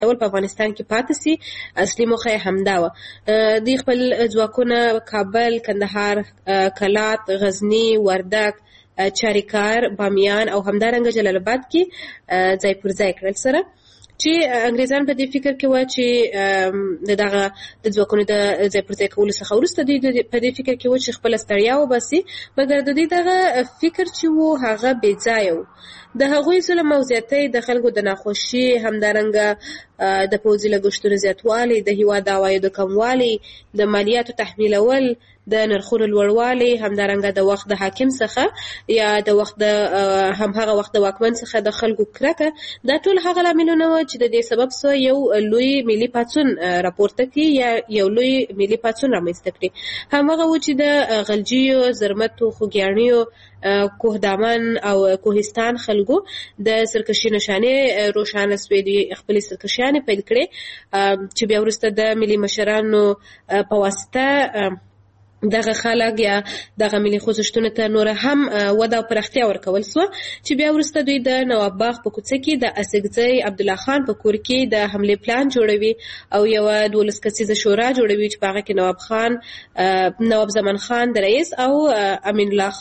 ډول په افغانستان کې پاتې سي. اصلي موخه یې همدا وه. دوی خپل ځواکونه کابل، کندهار، کلات، غزني، وردک، چاریکار، بامیان او همدارنګه جلال آباد کې ځای پر ځای کړل سره چې انګریزان په دې فکر کې وه چې دغه د ځواکونو د ځای پر ځای کولو څخه وروسته دوی په دې فکر کې وه چې خپله ستړیا وباسي، مګر د دوی دغه فکر چې و هغه بې ځایه و. د هغوی ظلم او زیاتۍ، د خلکو د ناخوښي، همدارنګه د پوځي لګښتونو زیاتوالی، د هېواد د عوایدو کموالی، د مالیاتو تحمیلول، د نرخونو لوړوالی، همدارنګه د وخت د حاکم څخه یا د وخت د همهغه وخت د واکمن څخه د خلکو کرکه، دا ټول هغه لاملونه وو چې د دې سبب سوه یو لوی ملي پاڅون راپورته کړي یا یو لوی ملي پاڅون رامنځته کړي. همهغه و چې د غلجیو، زرمتو، خوږیاڼیو، کوهدامن او کوهستان خلکو د سرکشي نشانې روښانه سوې دي، خپلې سرکشیانې پیل کړې چې بیا وروسته د ملي مشرانو په واسطه دغه خلک یا دغه ملي خوځښتونو ته نوره هم وده او پراختیا ورکول سوه چې بیا وروسته دوی د نواب باغ په کوڅه کې د اسګزی عبدالله خان په کور کې د حملې پلان جوړوي او یوه 12 کسیزه شورا جوړوي چې په هغه کې نواب زمان خان د رئیس او امین الله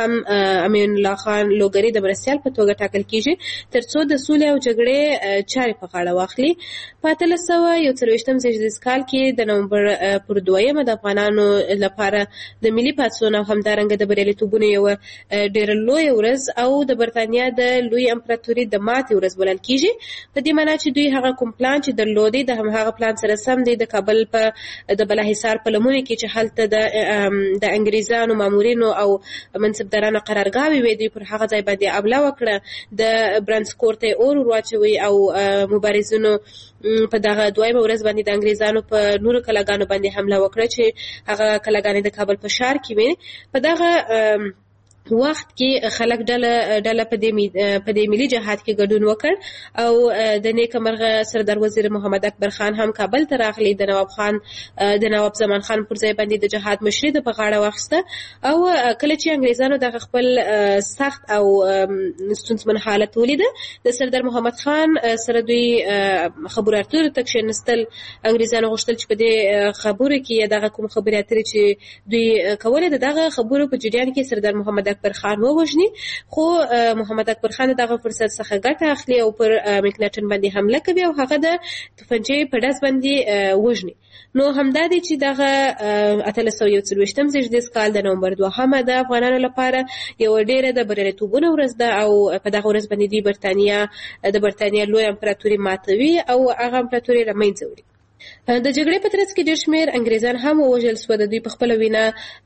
خان لوګری د مرستیال په توګه ټاکل کیږي تر څو د سولې او جګړې چارې په غاړه واخلي. په 1841 زیږدیز کال کې د نومبر پر 2 د افغانانو لپاره د ملي پاڅون او همدارنګه د بریالیتوبونو یوه ډېره لویه ورځ او د برتانیا د لوی امپراتوري د ماتې ورځ بلل کیږي. په دې معنا چې دوی هغه کوم پلان چې درلودی د همهغه پلان سره سم دی د کابل په د بالاحصار په لمنې کې چې هلته د انګریزانو مامورینو او منصبدارانو قرارګاوې وې، دوی پر هغه ځای باندې حمله وکړه، د برانسکور ته اور واچوي او مبارزینو په دغه 2 ورځ باندې د انګریزانو په نورو کلاګانو باندې حمله وکړه چې هغه کلاګانې د کابل په ښار کې وې. په دغه وخت کې خلک ډله په دې ملي جهاد کې ګډون وکړ او د نیکه مرغه سردار وزیر محمد اکبر خان هم کابل ته راغلی، د نواب زمان خان پر ځای باندې د جهاد مشري د په غاړه واخیسته او کله چې انګریزانو دغه خپل سخت او ستونزمن حالت ولیده د سردار محمد خان سره دوی خبرو اترو ته کښېنستل. انګریزانو غوښتل چې په دې خبرو کې یا دغه کوم خبرې اترې چې دوی کولې دغه خبرو په جریان کې سردار محمد اکبر خان ووژني، خو محمد اکبر خان دغه فرصت څخه ګټه اخلي او پر مکناټن باندې حمله کوي او هغه د توپنچې په ډز باندې وژني. نو همدا دی چې دغه 1841 زیږدیز کال د نومبر 2 د افغانانو لپاره یو ډېره د بریالیتوبونو ورځ ده او په دغه ورځ باندې دوی د برتانیا لوی امپراتوري ماتوي او هغه امپراتوري له منځه وړي. د جګړې په ترڅ کې ډېر شمېر انګریزان هم ووژل سوه. د دوی په خپله وینا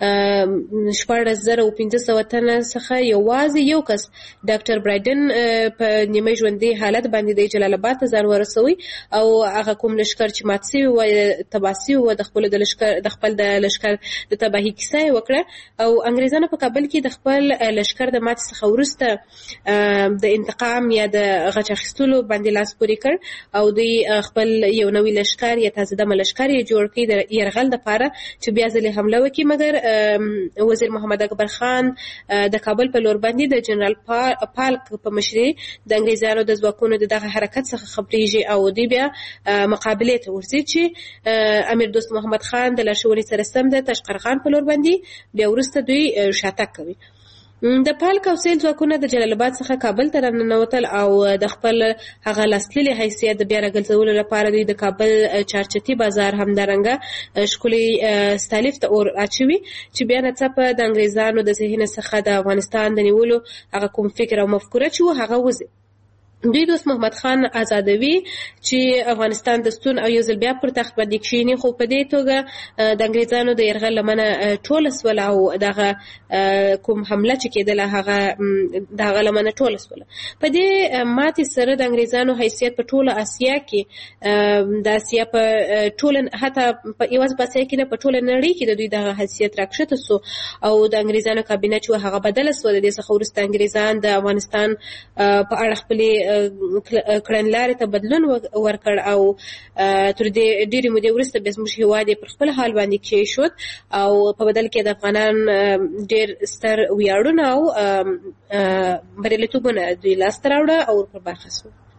14,500 تنه څخه یوازې یو کس ډاکټر برایډن په نیمه ژوندي حالت باندې د جلال آباد ته ځان ورسوي او هغه کوم لښکر چې مات سوي وه تباه سوي وه د خپل د لښکر د تباهي کیسه یې وکړه او انګریزانو په کابل کې د خپل لښکر د ماتې څخه وروسته د انتقام یا د غچ اخیستلو باندې لاس پورې کړ او دوی خپل یو نوی لښکر یا تازه دمه لښکر یې جوړ کړي د یرغل دپاره چې بیا ځلې حمله وکړي، مګر وزیر محمد اکبر خان د کابل په لور باندې د جنرال پالک په مشرۍ د انګریزانو د ځواکونو د دغه حرکت څخه خبریږي او دوی بیا مقابلې ته ورځي چې امیر دوست محمد خان د لارښوونې سره سم د تاشقرغان په لور باندې بیا وروسته دوی شاتګ کوي. د پالک او سیل ځواکونه د جلال آباد څخه کابل ته راننوتل او د خپل هغه لاسلیلي حیثیت د بیا راګرځولو لپاره دوی د کابل چارچتي بازار همدارنګه ښکلي ستالیف ته اور اچوي چې بیا ناڅاپه د انګریزانو د ذهن څخه د افغانستان د نیولو هغه کوم فکر او مفکوره چې و هغه وځي. دوی دوست محمد خان آزادوي چې افغانستان د ستون او یو ځل بیا پر تخت باندې کښېني، خو په دې توګه د انګریزانو د یرغل لمنه ټوله سوله او دغه کوم حمله چې کېدله هغه دغه لمنه ټوله سوله. په دې ماتې سره د انګریزانو حیثیت په ټوله اسیا کې د اسیا په ټوله حتی یوازې په اسیا کې نه په ټوله نړۍ کې د دوی دغه حیثیت راکښته سو او د انګریزانو کابینه چې هغه بدله سوه. د دې څخه وروسته انګریزان د افغانستان په اړه خپلې کړنلارې ته بدلون ورکړ او تر دې ډېرې مودې وروسته بیا زموږ هېواد یې پر خپل حال باندې کېښود او په بدل کې د افغانان ډېر ستر ویاړونه او بریالیتوبونه دوی لاسته راوړه او پر برخه سو.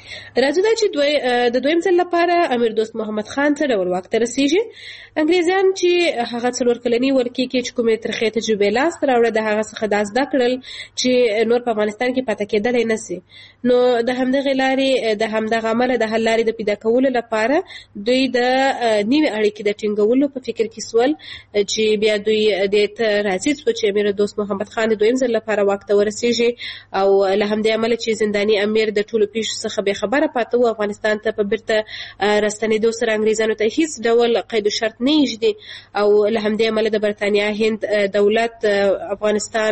راځو دا چې د دویم ځل لپاره امیر دوست محمد خان څه ډول واک ته رسیږي. انګریزان چې هغه 4 کلنی ولکې کې چې کومې ترخې تجربې لاسته راوړه د هغه څخه دا زده کړل چې نور په افغانستان کې پاتې کېدلی نه سي. نو د همدغې لارې د همدغه عمله د حل لارې د پیدا کولو لپاره دوی د نوې اړیکې د ټینګولو په فکر کې سول چې بیا دوی دې ته راضي سو چې امیر دوست محمد خان د دویم ځل لپاره واک ته ورسیږي او له همدې امله چې زنداني امیر د ټولو پیښو څخه بې خبره پاته و افغانستان ته په بیرته راستنېدو سره انګریزانو ته هیڅ ډول قید و شرط نه ایږدي او له همدې امله د برتانیا هند دولت افغانستان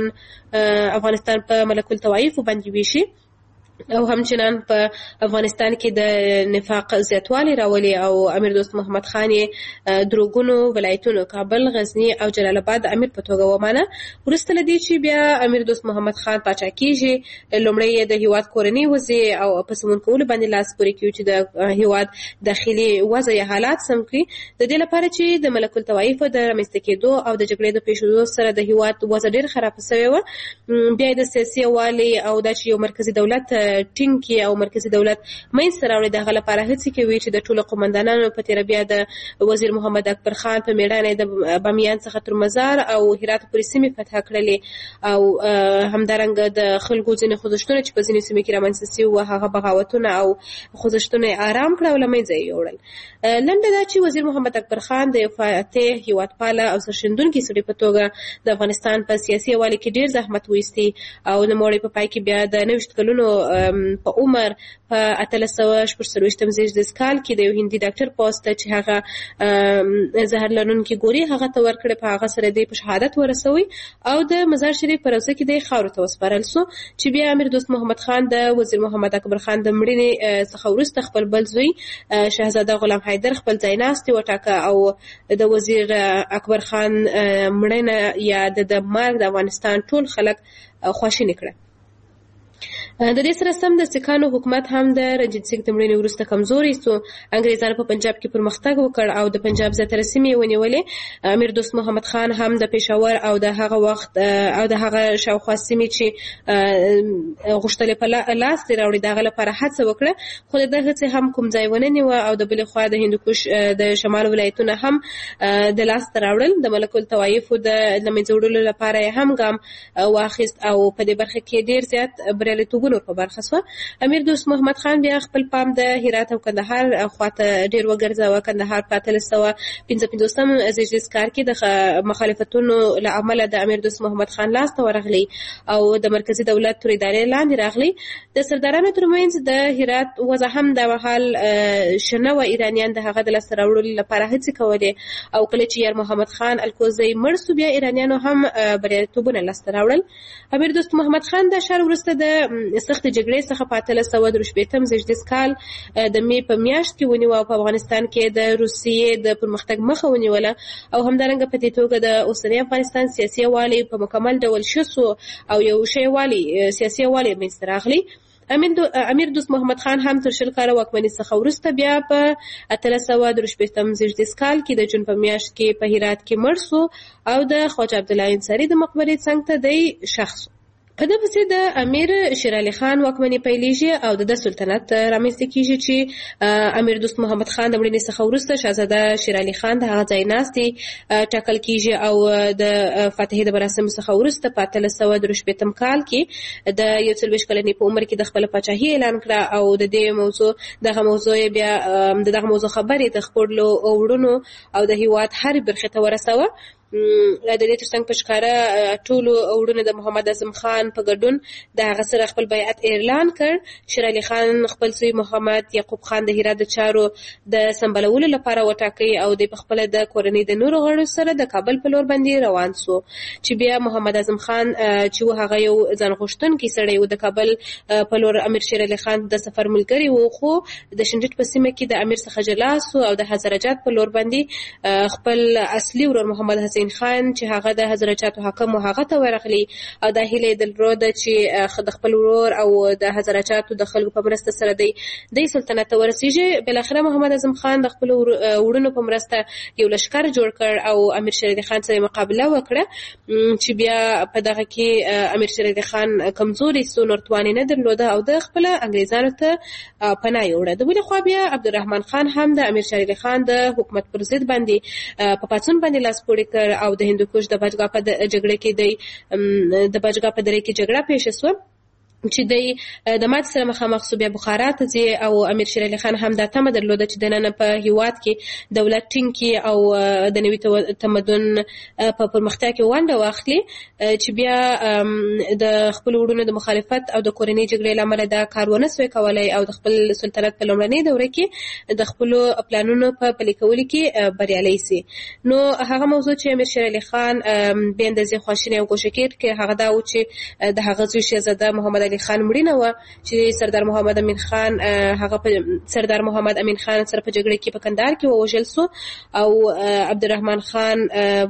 په ملک الطوایف باندې ویشي او همچنان په افغانستان کې د نفاق زیاتوالی راولي او امیر دوست محمد خان دروغونو ولایتونو کابل، غزنی او جلال آباد د امیر په توګه ومانه. وروسته له دې چې بیا امیر دوست محمد خان پاچا کیږي لومړی د هیواد کورنۍ وضع او په سمون کولو باندې لاس پورې کوي چې د هیواد داخلي وضع یا حالات سم کړي د دې لپاره چې د ملک الطوایف د رامنځته کېدو او د جګړې د پیښېدو سره د هیواد وضع ډېر خراب شوی و. بیا د سیاسي والي او د یو مرکزی دولت ټینګي او مرکزی دولت منځته راوړي دغه لپاره هڅې کوي چې د ټولو قومندانانو په تیر بیا د وزیر محمد اکبر خان په میړانه د بامیان څخه تر مزار او هرات پورې سیمې فتح کړلې او همدارنګه د خلکو ځینې خوځښتونه چې په ځینې سیمې کې رامنځته شوي وو هغه بغاوتونه او خوځښتونه آرام کړه او له منځه یې یوړل. لنډه دا چې وزیر محمد اکبر خان د یو فاتح هیوادپاله او سرښندونکي سړي په توګه د افغانستان په سیاسي والي کې ډېر زحمت وایستی او نوموړی په پای کې بیا د 90 کلونو په عمر په 1846 کال کې د یو هندي ډاکټر پوسټ چې هغه زهر لرونکي ګوري هغه ته ورکړه په هغه سره د شهادت ورسوي او د مزار شریف په روضه کې د خاورو ته وسپارل سو چې بیا امیر دوست محمد خان د وزیر محمد اکبر خان د مړینې څخه وروسته خپل بل زوی شهزاده غلام حیدر خپل ځایناستي وټاکه او د وزیر اکبر خان مړینه یا د مرګ د افغانستان ټول خلک خواشیني کړه. د دې سره سم د سکانو حکومت هم د رنجیت سنګ د مړینې وروسته کمزوري سو. انګریزانو په پنجاب کې پرمختګ وکړ او د پنجاب زیاتره سیمې ونیولې. امیر دوست محمد خان هم د پېښور او د هغه وخت او د هغه شاوخوا سیمې چې غوښتلې په لاس راوړي دغه لپاره هڅه وکړه خو د هڅې هم کوم ځای ونه نیوه او د بلې خوا د هندوکش د شمال ولایتونه هم د لاس راوړل. د ملک الطوایف د لمنځه وړلو لپاره هم ګام واخیست او په دې برخه کې ډېر زیات بریالیتوب په برخه سو. امیر دوست محمد خان بیا خپل پام د هرات او کندهار خواته ډیر وګرځاوه. کندهار په 1355 زیږدیز کال کې د مخالفتونو له امله د امیر دوست محمد خان لاس ته ورغلی او د مرکزی دولت تر ادارې لاندې راغلی. د سردارانو ترمنځ د هرات وضع هم د محل شنه و ایرانیان د هغه د لاس راوړلو لپاره هڅې کولې او کله چې یار محمد خان الکوزی مړ سو بیا ایرانیانو هم بریالیتوبونه لاس راوړل. امیر دوست محمد خان د شهر وروسته د سخت جګړې څخه په 1813 زیږدیز کال د می په میاشت کې ونیو او په افغانستان کې د روسیې د پرمختګ مخه ونیوله او همدارنګه په دې توګه د اوسنی افغانستان سیاسي والي په مکمل ډول شسو او یو شی والي سیاسي والي منځته راغلی. امیر دوست محمد خان هم تر 20 کاله واکمنۍ څخه وروسته بیا په 1813 زیږدیز کال کې د جون په میاشت کې په هرات کې مړ سو او د خواجه عبدالله انصاري د مقبرې څنګ ته دی شخص. په دې پسې د امیر شیر علي خان واکمنۍ پیلېږي او د سلطنت رامنځته کیږي چې امیر دوست محمد خان د مړینې څخه وروسته شهزاده شیر علي خان د هغه ځایناستي ټاکل کیږي او د فاتحې د مراسمو څخه وروسته په 1813 کال کې د 41 کلنې په عمر کې د خپل پاچاهي اعلان کړه او د دې موضوع بیا دغه موضوع خبرې د خپلو وړونو او د هیواد هر برخه ته ورسوه. د دې ترڅنګ په ښکاره ټولو وړونه د محمد اعظم خان په ګډون د هغه سره خپل بیعت اعلان کړ. شیر علي خان خپل زوی محمد یعقوب خان د هرات د چارو د سمبالولو لپاره وټاکي او د خپل د کورنۍ د نورو غړو سره د کابل په لور باندې روان سو چې بیا محمد اعظم خان چې هغه یو ځان غوښتونکی سړی و د کابل په لور امیر شیر علي خان د سفر ملګری و خو د شنډټ په سیمه کې د امیر څخه جلا سو او د هزاره جات په لور باندې خپل اصلي ورور محمد حسین خان چې هغه د هزارچاتو حاکم و هغه ته ورغلی او دا هیله یې درلوده چې د خپل ورور او د هزارچاتو د خلکو په مرسته سره دی سلطنت ته ورسیږي. بالاخره محمد اعظم خان د خپل وروڼو په مرسته یو لښکر جوړ کړ او امیر شیر علي خان سره مقابله وکړه چې بیا په دغه کې امیر شیر علي خان کمزوري سو، نور توان نه درلوده او د خپل انګریزانو ته پناه یوړه. د بلې خوا بیا عبدالرحمن خان هم د امیر شیر علي خان د حکومت پر ضد باندې په پاڅون باندې لاس پورې کړ او د هندوکش د بچګا په جګړه کې د بچګا په دره کې جګړه پیښه شوه چې د ماتې سره مخامخ سو. بیا بخارا ته ځي او امیر شیر علي خان هم دا تمه درلوده چې دننه په هیواد کې دولت ټینګ کړي او د نوي تمدن په پرمختیا کې ونډه واخلي، چې بیا د خپل وروڼو د مخالفت او د کورنۍ جګړې له امله دا کار ونه سوی کولی او د خپل سلطنت په لومړنۍ دوره کې د خپلو پلانونو په پلي کولو کې بریالی سي. نو هغه موضوع چې امیر شیر علي خان بې اندازې خواشینی او ګوښه کېدونکی هغه دا و چې د هغه زوی شهزاده محمد علي خان مړینه وه چې سردار محمد امین خان هغه په سردار محمد امین خان سره په جګړه کې په کندهار کې ووژل سو او عبدالرحمن خان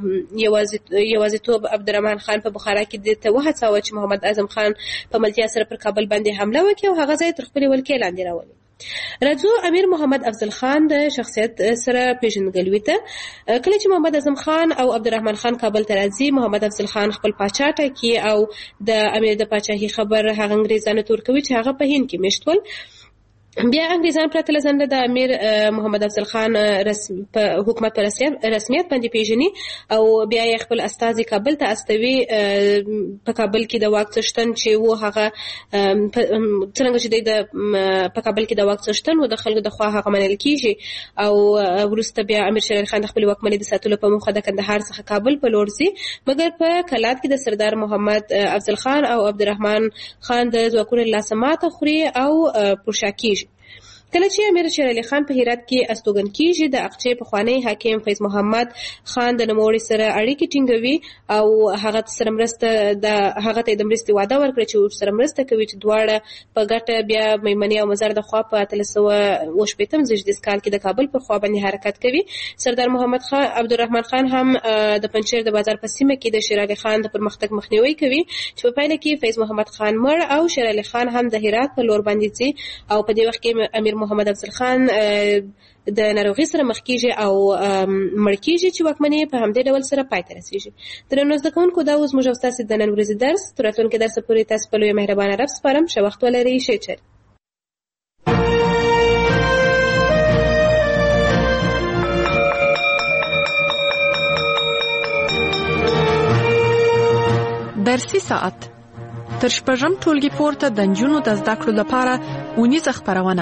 یوازیتوب عبدالرحمن خان په بخارا کې دې ته وهڅاوه چې محمد اعظم خان په ملتیا سره پر کابل باندې حمله وکړي او هغه ځای تر خپلې ولکې لاندې راولي. راځو امیر محمد افضل خان د شخصیت سره پیژندګلوي ته. کله چې محمد اعظم خان او عبدالرحمن خان کابل ته راځي، محمد افضل خان خپل پاچا ټاکي او د امیر د پاچاهي خبر هغه انګریزانو ته ورکوي چې هغه په هند کې میشت ول. بیا انګریزان پرته له ځنډه د امیر محمد افضل خان په حکومت په رسمیت باندې پیژني او بیا یې خپل استازي کابل ته استوي. په کابل کې د واک څښتن چې و هغه څنګه چې په کابل کې د واک څښتن و د خلکو د خوا هغه منل کیږي او وروسته بیا امیر شیر علي خان د خپل واکمنۍ د ساتلو په موخه د کندهار څخه کابل په لور ځي، مګر په کلات کې د سردار محمد افضل خان او عبدالرحمن خان د ځواکونو له لاسه ماته خوري او پرشا کیږي. کله چې امیر شیر علي خان په هرات کې استوګن کیږي، د اقچې پخوانی حاکم فیض محمد خان د نوموړي سره اړیکې ټینګوي او هغه ته د مرستې وعده ورکړي چې ورسره مرسته کوي چې دواړه په ګټه بیا میمنې او مزار د خوا په 1380 زیږدیز کال کې د کابل پر خوا باندې حرکت کوي. سردار محمد خان عبدالرحمن خان هم د پنجشیر د بازار په سیمه کې د شیر علي خان د پرمختګ مخنیوي کوي چې په پایله کې فیض محمد خان مړ او شیر علي خان هم د هرات په لور باندې ځي او په دې وخت کې امیر محمد افضل خان د ناروغي سره مخ کیږي او مړ کیږي چې واکمنۍ په همدې ډول سره پای ته رسیږي. درنو زده کوونکو، دا اوس موږ او ستاسو د نن ورځې درس تر راتلونکي درس پورې تاسو په لوی مهربانه رب سپارم. ښه وخت ولرئ. ښه چل. درسي ساعت تر شپږم ټولګي پورته د نجونو د زده کړو لپاره اونیزه خپرونه.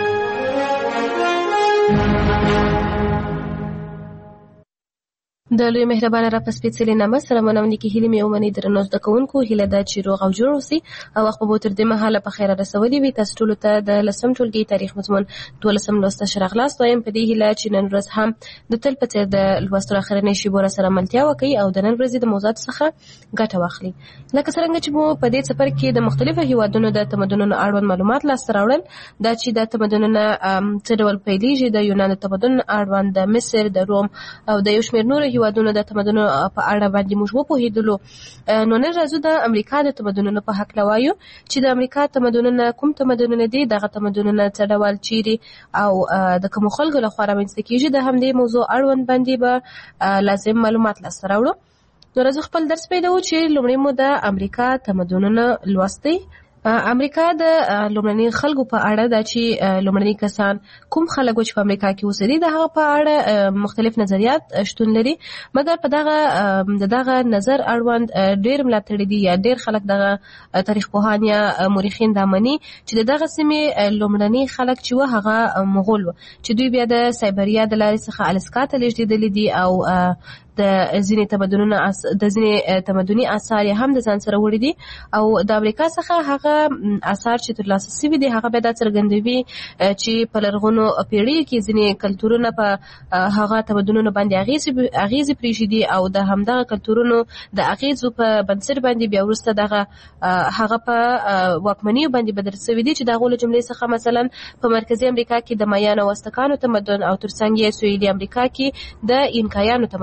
د لوی مهربانه رب سپېڅلې نامه سره مننه کې هیله مې ومني. درنو زده کوونکو، هیله ده چې روغ او جوړ اوسئ او وخت به تر دې مهاله په خیر رسولي وي. تاسو ټولو ته د 10م ټولګي تاریخ مضمون 12م لوست شراغلاست وایم په دې هیله چې نن ورځ هم د تل په څیر د لوستو اخرنۍ شیبو سره ملتیا وکړي او د نن ورځې د موضوعات څخه ګټه واخلي. لکه څنګه چې مو په دې سفر کې د مختلفو هیوادونو د تمدنونو اړوند معلومات لاسته راوړل، دا چې د تمدنونو څه ډول پیلېږي، د یونان تمدن اړوند، د مصر، د روم او د یو شمېر نورو هیوادونو د تمدنونو په اړه باندې موږ وپوهېدلو. نو نن راځو د امریکا د تمدنونو په هکله وایو چې د امریکا تمدنونه کوم تمدنونه دي، دغه تمدنونه څه ډول چیرې او د کومو خلکو لخوا رامنځته کېږي. د همدې موضوع اړوند باندې به لازم معلومات لاسته راوړو. نو راځو خپل درس پیلوو چې لومړی مو د امریکا تمدنونه لوستئ. امریکا د لومړني خلکو په اړه دا چې لومړني کسان کوم خلک چې په امریکا کې اوسېدي، د هغه په اړه مختلف نظریات شتون لري، مګر په دغه نظر اړوند ډېر ملاتړي دي یا ډېر خلک دغه تاریخ پوهان یا مورخین دا مني چې دغه سیمې لومړني خلک چې و هغه مغول و، چې دوی بیا د سایبریا د لارې څخه الاسکا ته لېږدېدلي دي او د ځینې تمدني آثار هم د ځان سره وړي دي او د امریکا څخه هغه آثار چې ترلاسه شوي دي هغه بیا دا څرګندوي چې په لرغونو پیړیو کې ځینې کلتورونه په هغه تمدنونو باندې اغیزې پرېښودي او د همدغه کلتورونو د اغیزو په بنسټ باندې بیا وروسته هغه په واکمنیو باندې بدل شوي دي، چې د هغو له جملې څخه مثلا په مرکزي امریکا کې د مایانو او ازتکانو تمدن او ترڅنګ یې سویلي امریکا کې د اینکایانو تمدن چې دا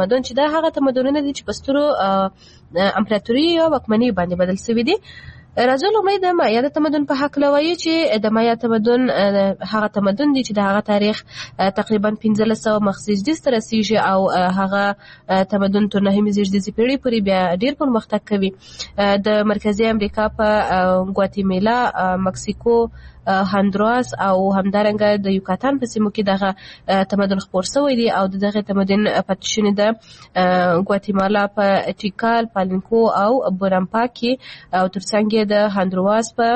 دا هغه تمدنونه دي چې په سترو امپراتوري او واکمنۍ باندې بدل شوي دي. راځو لومړی د مایا د تمدن په هکله وایو چې د مایا تمدن هغه تمدن دی چې د هغه تاریخ تقریبا 1500 مخ زیږدیز ته رسیږي او هغه تمدن تر 9مې زیږدیزې پیړۍ پورې بیا ډېر پرمختګ کوي. د مرکزي امریکا په ګواتیمالا، مکسیکو، هندوراس او همدارنګه د یوکاتان په سیمو کې دغه تمدن خپور شوی دی او دغه تمدن پاتې شونې د ګواتیمالا په ټیکال، پالینکو او بورامپا کې او ترڅنګ د هندوراس په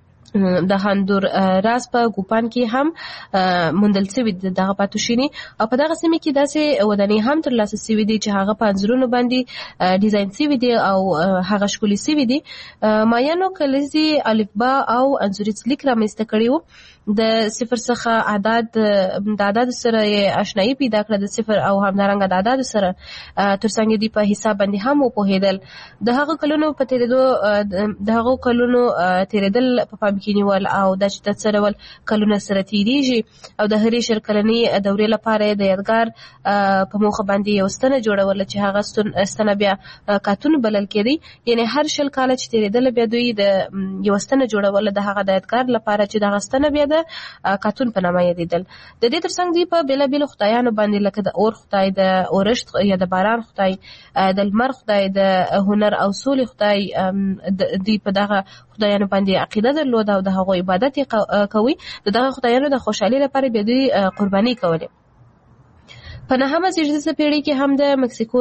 ګوپان کې هم موندل شوي دغه پاتوشینی او په دغه سیمه کې داسې ودانۍ هم ترلاسه شوي دي چې هغه په انځورونو باندې ډیزاین شوي دي او هغه ښکلي شوي دي. مایانو کلیزي الفبا او انځوریز لیک رامنځته کړي وو. د صفر څخه د عدد سره آشنایي پیدا کړه، د صفر او همدارنګه د عدد سره ترڅنګ دي په حساب باندې هم وپوهېدل. د هغو کلونو تیریدل په پام کې نیول او د چې د څه ډول کلونه سره تیریږي او د هرې 20 کلنې دورې لپاره د یادګار په موخه باندې یو ستنه جوړول چې هغه ستنه بیا کاتون بلل کېدی. یعنی هر 20 کاله چې تیریدل بیا دوی د یو ستنه جوړول د هغه د یادګار لپاره چې دغه ستنه بیا د کاتون په نامه یادېدل. د دې ترڅنګ دوی په بېلابېلو خدایانو باندې لکه د اور خدای، د اورښت یا د باران خدای، د لمر خدای، د هنر او سولې خدای، دوی په دغه خدایانو باندې عقیده درلوده او د هغو عبادت کوي. دغه خدایانو د خوشحالۍ لپاره بیا دوی قرباني کولې. په 9مه زیږدیزه پیړۍ کې هم د مکسیکو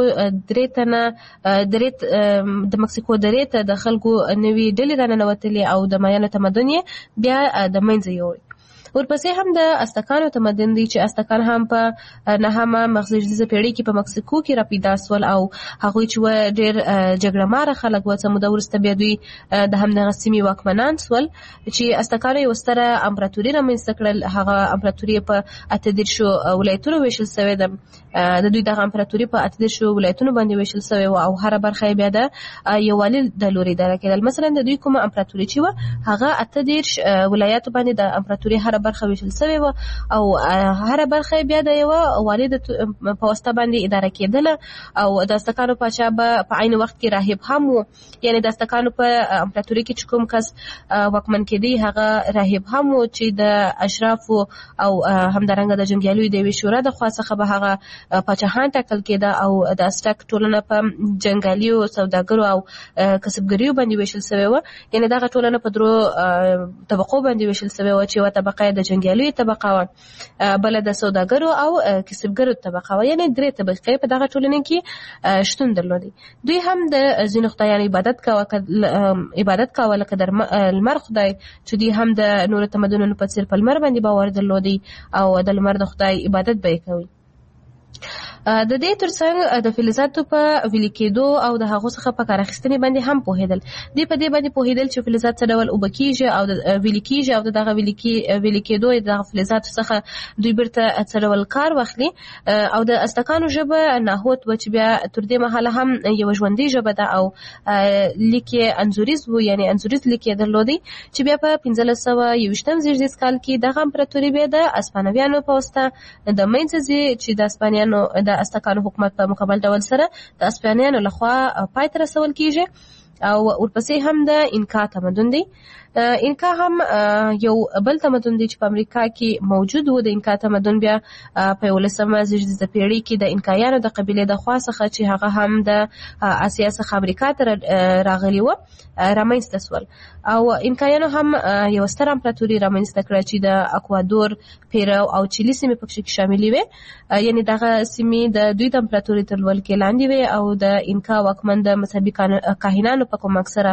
درې ته د خلکو نوې ډلې راننوتلې او د مایانو تمدن یې بیا د منځه یوړ. ورپسې هم د ازتکانو تمدن دی چې ازتکان هم په 9مه مخزیږدیزه پیړۍ کې په مکسیکو کې راپیدا سول او هغوی چې ډېر جګړه ماره خلک و. څه موده وروسته بیا دوی د همدغه سیمې واکمنان سول چې ازتکانو یوه ستره امپراتوري رامنځته کړل. هغه امپراتوري په 18 ولایتونو ویشل شوې ده. د دوی دغه امپراتوري په 18 ولایتونو باندې ویشل شوې وه او هره برخه یې بیا د یووالي د لوري اداره کېدل. مثلا د دوی کومه امپراتوري چې وه هغه 18 ولایاتو باندې د امپراتوري هره برخه ویشل شوې وه او هره برخه بیا د یوه والي په واسطه باندې اداره کېدله او د ازتکانو پاچا به په عین وخت کې راهب هم و. یعنی د ازتکانو په امپراتوري کې چې کوم کس واکمن کېدی هغه راهب هم و چې د اشرافو او همدارنګه د جنګیالیو د یوې شورا د خوا څخه به هغه پاچاهان ټاکل کېده او د ازتک ټولنه په جنګیالیو، سوداګرو او کسبګریو باندې ویشل شوې وه. یعنی دغه ټولنه په 3 طبقو باندې ویشل شوې وه چې یوه طبقه د جنګیالیو طبقه وه، بله د سوداګرو او کسبګرو طبقه وه. یعنی 3 طبقې په دغه ټولنه کې شتون درلودی. دوی هم د ځینو خدایانو عبادت کاوه لکه د لمر خدای چې دوی هم د نورو تمدنونو په څېر په لمر باندې باور درلودی او د لمر د خدای عبادت به یې کوي. د دې ترڅنګ د فلزاتو په ویلي کېدو او د هغو څخه په کار اخیستنې باندې هم پوهېدل. دوی په دې باندې پوهېدل چې فلزات څه ډول اوبه کېږي او ویلي کېږي او د دغه ویلي کېدو د دغه فلزاتو څخه دوی بیرته څه ډول کار واخلي. او د ازتکانو ژبه ناهوت وه چې بیا تر دې مهاله هم یوه ژوندۍ ژبه ده او لیک یې انځوریز و، یعنی انځوریز لیک یې درلودی چې بیا په 1521 زیږدیز کال کې دغه امپراتوري بیا د اسپانویانو په واسطه د منځه ځي چې د اسپانیانو د ازتکانو حکومت په مقابل ډول سره د اسپانیانو لخوا پای ته رسول کیږي. او ورپسې هم د انکا تمدن دی. انکا هم یو بل تمدن دی چې په امریکا کې موجود و. د انکا تمدن بیا په 19مه زیږدیزه پیړۍ کې د انکایانو د قبیلې د خوا څخه چې هغه هم د اسیا څخه امریکا ته راغلي و رامنځته سول. او انکایانو هم یو ستر امپراتوري رامنځته کړه چې د اکوادور، پیرو او چیلي سیمې پکې شاملې وې. یعنی دغه سیمې د دوی د امپراتوري تر ولکې لاندې وې او د انکا واکمن د مذهبي کاهنانو په کوم اکثره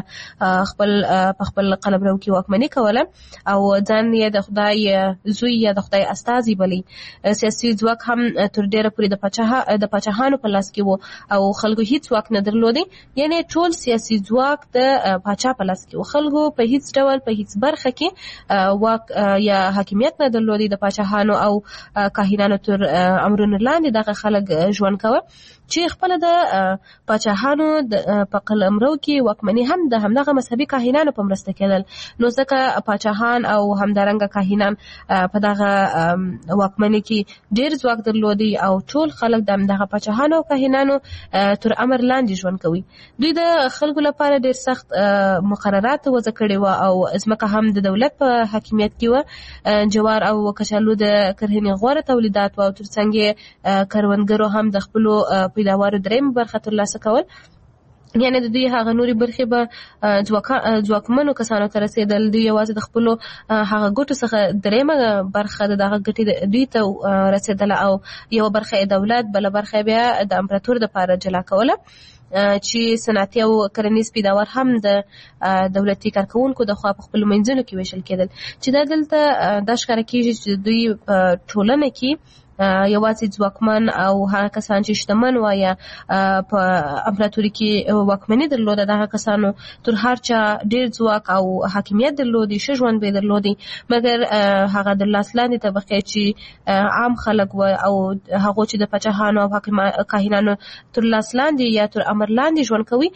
خپل قلمرو کې واکمني کوله او ځان یې د خدای زوی یا د خدای استازي بلی. سیاسي ځواک هم تر ډیره پورې د پاچاهانو په لاس کې و او خلکو هیڅ واک نه درلودي. یعنی ټول سیاسي ځواک د پاچا په لاس کې و. خلکو په هیڅ ډول په هیڅ برخه کې واک یا حاکمیت نه درلودي. د پاچاهانو او کاهنانو تر امرونو لاندې دغه خلک ژوند کوه چې خپل د پاچاهانو په قلمرو کې واکمني هم د همدغه مذهبي کاهنانو په مرسته کېدل. نو ځکه پاچاهان او همدارنګه کاهنان په دغه واکمنۍ کې ډېر ځواک درلودي او ټول خلک د همدغه پاچاهانو او کاهنانو تر امر لاندې ژوند کوي. دوی د خلکو لپاره ډېر سخت مقررات وضع کړي وو او ځمکه هم د دولت په حاکمیت کې وه. جوار او کچالو د کرهنې غوره تولیدات وو او ترڅنګ کروندګرو هم د خپلو پیداوارو درېیمه برخه ترلاسه کول. یعنې د دوی هغه نورې برخې به ځواکمنو کسانو ته رسېدل. دوی یوازې د خپلو هغه ګټو څخه درېیمه برخه د دغه ګټې دوی ته رسېدله او یوه برخه یې دولت، بله برخه بیا د امپراتور دپاره جلا کوله چې صنعتي او کرنیز پیداوار هم د دولتي کارکوونکو د خوا په خپلو منځونو کې ویشل کېدل. چې دا دلته دا ښکاره کېږي چې دوی په ټولنه کې یوازې ځواکمن او هغه کسان چې شتمن وو یا په امپراتوري کې واکمني درلوده دغه کسانو تر هر چا ډېر ځواک او حاکمیت درلودي، ښه ژوند به یې درلودي. مګر هغه د لاس لاندې طبقې چې عام خلک وو او هغو چې د پاچاهانو او کاهنانو تر لاس لاندې یا تر امر لاندې ژوند کوي،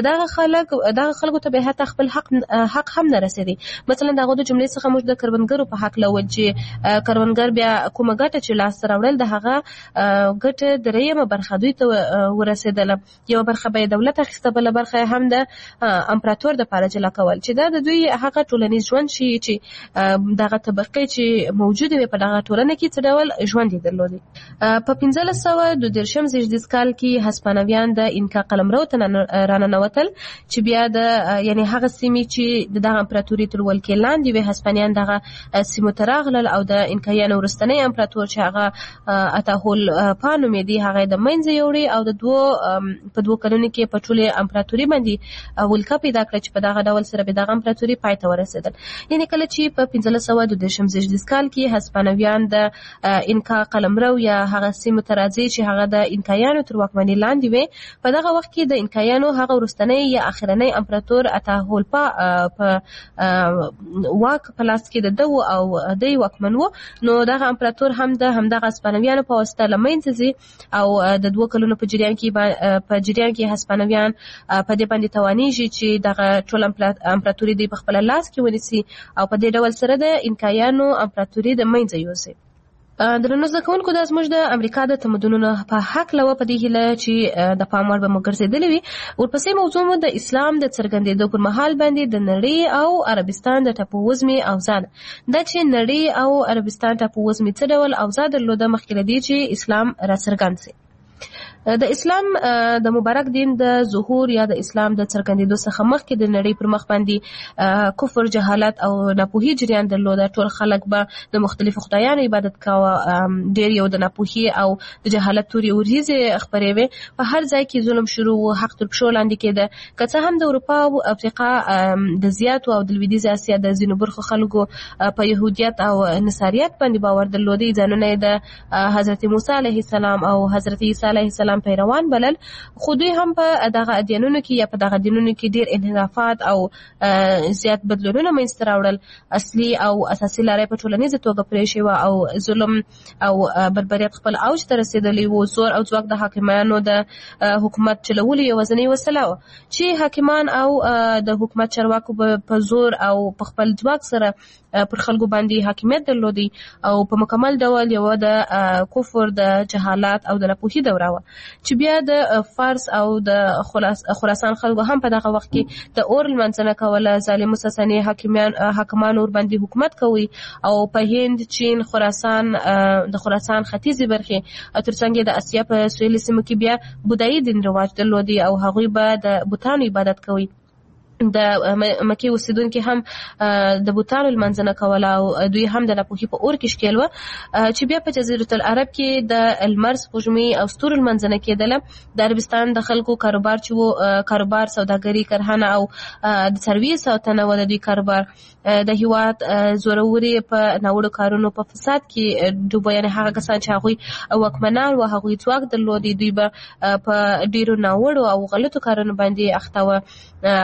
دغه خلکو ته به حتی خپل حق هم نه رسېدی. مثلا د هغو د جملې څخه موږ د کروندګرو په حق لول چې کروندګر بیا کومه ګټه چې لاس راوړل د هغه ګټه درېیمه برخه دوی ته ورسېدله. یوه برخه به یې دولت اخیسته، بله برخه یې هم د امپراتور دپاره جلا کول. چې دا د دوی هغه ټولنیز ژوند ښیي چې دغه طبقې چې موجودې وې په دغه ټولنه کې څه ډول ژوند یې درلودی. په 1532 زېږدیز کال کې هسپانویان د اینکا قلمرو ته راننوتل چې بیا د یعنې هغه سیمې چې د دغه امپراتوري تر ولکې لاندې وې هسپانیان دغه سیمو ته راغلل او د اینکایانو وروستنی امپراتور چې هغه اتاهول پانو مې دی هغه د منځه یوړی او په 2 کلونو کې په ټولې امپراتوري باندې ولکه پیدا کړه چې په دغه ډول سره به دغه امپراتوري پای ته ورسېدل. یعنې کله چې په 1532 زېږدیز کال کې هسپانویان د اینکا قلمرو یا هغه سیمو ته راځي چې هغه د اینکایانو تر واکمنۍ لاندې وې، په دغه وخت کې د اینکایانو هغه وروستنی یا اخرنی امپراتور اتاهولپا په واک په لاس کې د ده او دی واکمن و. نو دغه امپراتور هم د همدغه هسپانویانو په واسطه له منځه ځي او د 2 کلونو په جریان کې هسپانویان په دې باندې توانیږي چې دغه ټول امپراتوري دی په خپل لاس کې ونیسي او په دې ډول سره د اینکایانو امپراتوري د منځه یوسي. درنو زده کوونکو دا زموږ د امریکا د تمدنونو په هکله وه، په دې هیله چې د پام وړ به مو ګرځېدلې وي. ورپسې موضوع مو د اسلام د څرګندېدو پر مهال باندې د نړۍ او عربستان د ټاپووزمې اوضاع ده. دا چې نړۍ او عربستان ټاپووزمې څه ډول اوضاع درلوده مخکې له دې چې اسلام راڅرګند سي. د اسلام د مبارک دین د ظهور یا د اسلام د څرګندېدو څخه مخکې د نړۍ پر مخ باندې کفر، جهالت او ناپوهي جریان درلوده. ټول خلک به د مختلفو خدایانو عبادت کاوه، ډېر یو د ناپوهي او د جهالت تورې وريځې خپرې وې. په هر ځای کې ظلم شروع و، حق تر پښو لاندې کېده. که څه هم د اروپا او افریقا د زیاتو او د لویدیځې اسیا د ځینو برخو خلکو په یهودیت او نصاریت باندې باور درلودی، ځانونه یې د حضرت موسی علیه السلام او حضرت عیسی علیه السلام پیروان بلل، خو دوی هم په دغه ادیانونو کې یا په دغه دینونو کې ډېر انحرافات او زیات بدلونونه منځته راوړل. اصلي او اساسي لارې په ټولنیزه توګه پرې شوه او ظلم او بربریت خپل اوج ته رسېدلی و. زور او ځواک د حاکمانو د حکومت چلولو یوازینۍ وسیله وه چې حاکمان او د حکومت چارواکو په زور او په خپل ځواک سره پر خلکو باندې حاکمیت درلودي او په مکمل ډول یوه د کفر، د جهالت او د ناپوهي دوره وه چې بیا د فارس او د خراسان خلکو هم په دغه وخت کې د اور لمانځنه کوله. ظالمو ساساني حاکمان ور باندې حکومت کوي او په هند، چین، خراسان، د خراسان ختیځې برخې او ترڅنګ د اسیا په سویلي سیمو کې بیا بودایي دین رواج درلودي او هغوی به د بوتانو عبادت کوي. د مکې اوسیدونکي هم د بوتانو لمانځنه کوله او دوی هم د ناپوهي په اور کې ښکېل وه چې بیا په جزیرة العرب کې د لمر، سپوږمۍ او ستورو لمانځنه کېدله. د عربستان د خلکو کاروبار چې و، کاروبار، سوداګري، کرهنه او د څارویو ساتنه و د دوی کاروبار. د هیواد زوروري په ناوړو کارونو په فساد کې ډوبه، یعنې هغه کسان چې هغوی واکمنان و، هغوی ځواک درلودي، دوی به په ډېرو ناوړو او غلطو کارونو باندې اخته وه. هغه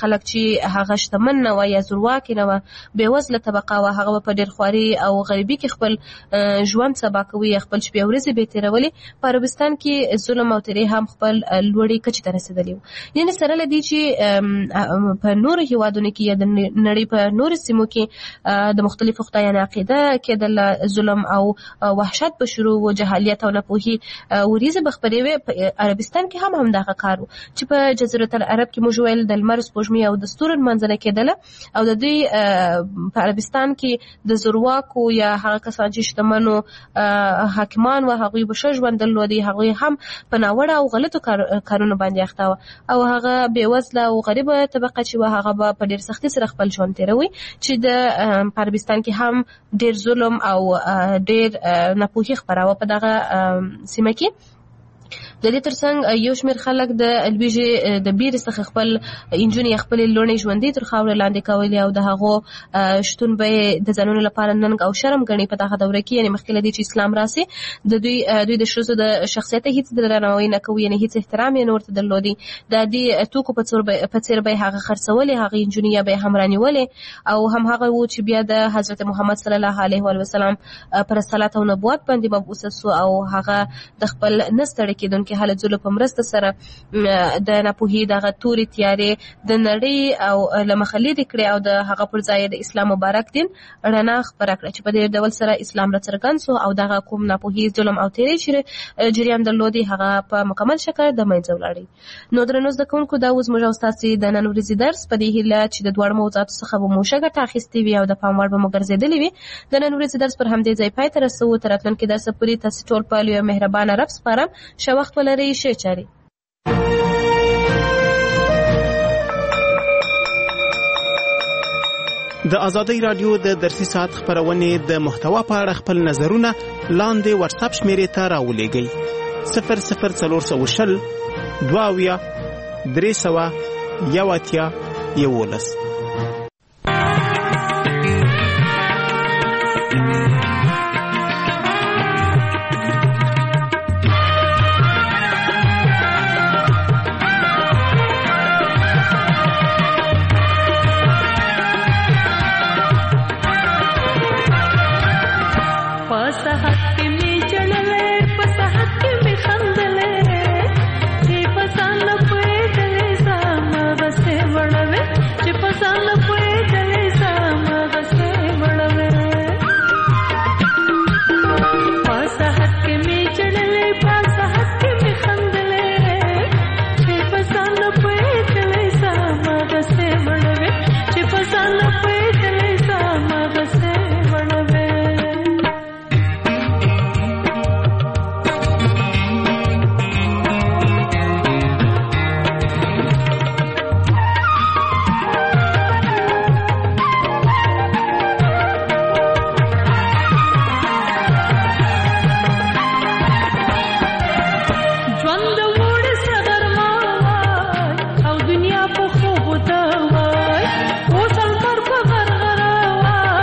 خلک چې هغه شتمن نه و یا زورواکي نه و، بېوزله طبقه و، هغه په ډېر خواري او غریبي کې خپل ژوند سبا کوي، خپل شپې ورځې به تېرولې. په عربستان کې ظلم او تیرې هم خپل لوړې کچې ته رسېدلي وو. یعنې سره له دې چې په نورو هېوادونو کې یا د نړۍ په نورو سیمو کې د مختلفو خدایانو عقیده کېدله، ظلم او وحشت به شروع و، جهالیت او ناپوهي وریځې به خپرې وې. په عربستان کې هم همدغه کار و چې په جزیرة العرب کې موږ ویل د لمر، سپوږمۍ او د ستورو لمانځنه کېدله، او د دوی په عربستان کې د زورواکو یا هغه کسان چې شتمنو حاکمان و، هغوی به ښه ژوند درلودی، هغوی هم په ناوړه او غلطو کارونو باندې اخته وه، او هغه بېوزله او غریبه طبقه چې وه هغه به په ډېر سختي سره خپل ژوند تېروي، چې د په عربستان کې هم ډېر ظلم او ډېر ناپوهي خپراوه په دغه سیمه کې. د دې ترڅنګ یو شمېر خلک د لویږي د بیرې څخه خپل نجونې خپلې لوڼې ژوندۍ تر خاورې لاندې کولې، او د هغو شتون به یې د ځانونو لپاره ننګ او شرم ګڼي په دغه دوره کې. یعنې مخکې له دې چې اسلام راسي، دوی د ښځو د شخصیت هېڅ درناوی نه کوي، یعنې هېڅ احترام یې نه ورته درلودی. د دې توکو په څېر به یې هغه خرڅولې، هغې نجونې یا به یې هم رانیولې، او هم هغه و چې بیا د حضرت محمد صلی الله علیه وسلم پر رسالت او نبوت باندې مبعوثه سو، او هغه د خپل نه ستړی کېدونکي حالت ظلم په مرسته سره د ناپوهي دغه تورې تیارې د نړۍ او له مخه لرې کړې، او د هغه پر ځای د اسلام مبارک دین رڼا خپره کړه، چې په دې ډول سره اسلام راڅرګند سو، او دغه کوم ناپوهي، ظلم او تیرې چې جریان درلودي هغه په مکمل شکل د منځه ولاړی. نو درنو زده کوونکو، دا اوس موږ او ستاسې د نن ورځې درس په دې هیله چې د دواړو موضوعاتو څخه به مو ښه ګټه اخیستې وي او د پام وړ به مو ګرځېدلې وي. د نن ورځې درس پر همدې ځای پای ته رسوو. تر راتلونکي درسه پورې تاسې ټول په یو مهربانه رب سپارم. ښه وخت ولرئ. ښې چارې. د آزادۍ رادیو د درسي ساعت خپرونې د محتوا په اړه خپل نظرونه لاندې واتساپ شمیرې ته راولېږئ: 00420 22 311.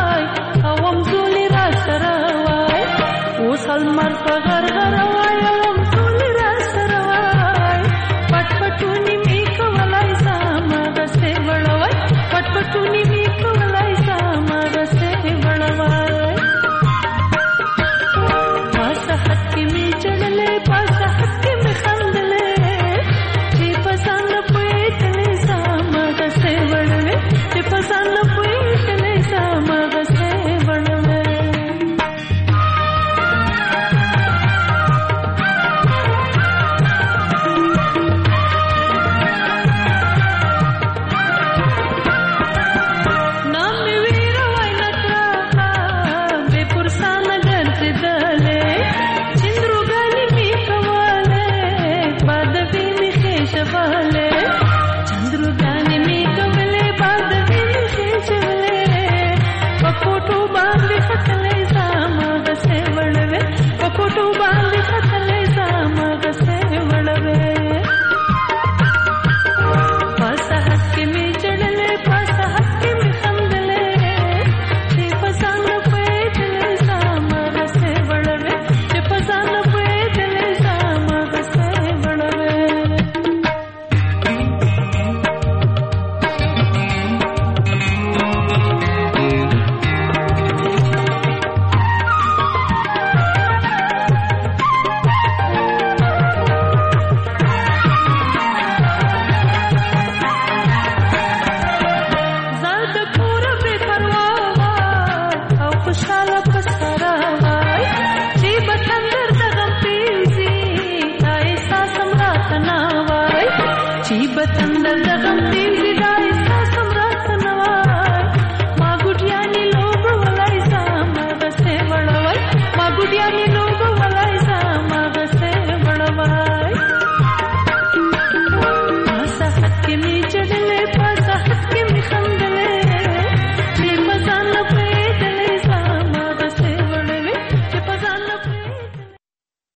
المر په غرغره وای